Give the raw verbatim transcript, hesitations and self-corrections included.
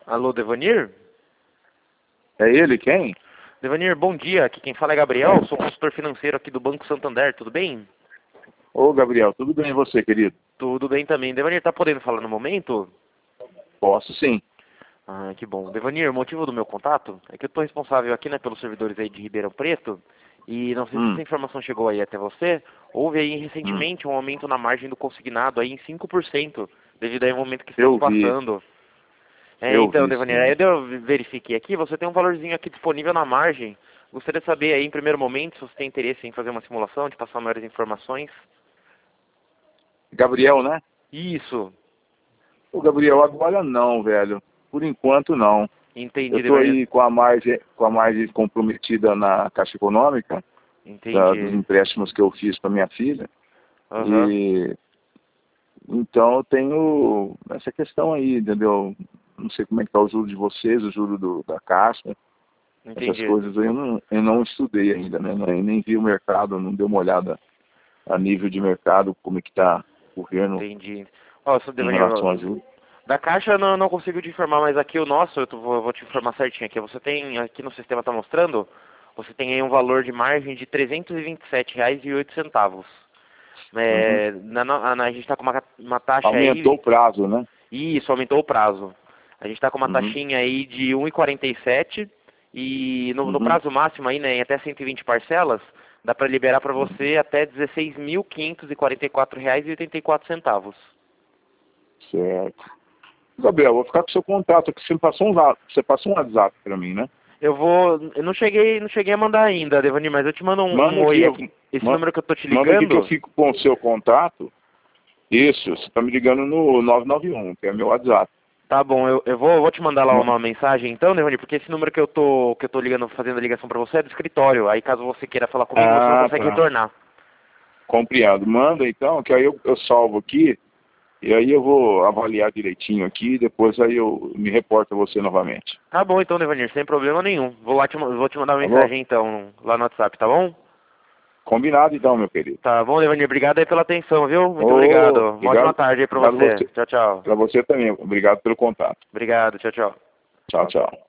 Alô, Devanir? É ele quem? Devanir, bom dia. Aqui quem fala é Gabriel, sou consultor financeiro aqui do Banco Santander, tudo bem? Ô, Gabriel, tudo bem e você, querido? Tudo bem também. Devanir, tá podendo falar no momento? Posso sim. Ah, que bom. Devanir, o motivo do meu contato é que eu estou responsável aqui, né, pelos servidores aí de Ribeirão Preto, e não sei se Hum, essa informação chegou aí até você, houve aí hum. recentemente um aumento na margem do consignado aí em cinco por cento, devido aí ao momento que estamos Eu vi, passando. É, eu então, vi Devanir, aí sim. eu verifiquei aqui, você tem um valorzinho aqui disponível na margem. Gostaria de saber aí, em primeiro momento, se você tem interesse em fazer uma simulação, de passar maiores informações. Gabriel, né? Isso, Ô, Gabriel, agora não, velho. Por enquanto não. Eu entendi, tô Devanir. aí com a margem, com a margem comprometida na Caixa Econômica, da- dos Entendi. empréstimos que eu fiz para minha filha. Aham, E então eu tenho essa questão aí, entendeu? Não sei como é que tá o juro de vocês, o juro do, da Caixa. Essas entendi. coisas aí eu não, eu não estudei ainda, né? Nem, nem vi o mercado, não dei uma olhada a nível de mercado, como é que está o governo Entendi. Ó, só em Devanir, relação ó, a juros. da Caixa eu não, não consigo te informar, mas aqui o nosso, eu tô- vou, vou te informar certinho aqui. Você tem, aqui no sistema está mostrando, você tem aí um valor de margem de trezentos e vinte e sete reais e oito centavos. Uhum. É, na, na- na- a gente está com uma, uma taxa Aumentou aí, o prazo, né? e isso aumentou o prazo. A gente está com uma Uhum. taxinha aí de um e quarenta e sete e no, no Uhum. prazo máximo aí, né, em até cento e vinte parcelas, dá para liberar para Uhum. você até dezesseis mil quinhentos e quarenta e quatro reais e oitenta e quatro centavos. Certo. Gabriel, vou ficar com o seu contato aqui. Você me passou um WhatsApp, você passou um WhatsApp para mim, né? Eu vou, eu não cheguei, não cheguei a mandar ainda, Devani, mas eu te mando um, um Manda aqui, oi eu, aqui. Esse ma- número que eu tô te manda aqui que eu ligando, fico com o seu contato. Isso, você está me ligando no nove nove um, que é meu WhatsApp. tá bom, eu, eu vou, vou te mandar lá Ma- uma mensagem então, Devani, porque esse número que eu tô, que eu tô ligando, fazendo a ligação pra você é do escritório. Aí caso você queira falar comigo, você não Ah, consegue tá. retornar. Compreendo. Manda então, que aí eu, eu salvo aqui. E aí eu vou avaliar direitinho aqui, depois aí eu me reporto a você novamente. Tá bom então, Devanir, sem problema nenhum. Vou lá te, ma- vou te mandar uma Tá bom? mensagem então, lá no WhatsApp, tá bom? Combinado então, meu querido. Tá bom, Devanir, obrigado aí pela atenção, viu? Muito obrigado. Ô, Uma ótima obrigado, tarde aí pra obrigado você. você. Tchau, tchau. Para você também. Obrigado pelo contato. Obrigado, tchau, tchau. Tchau, tchau.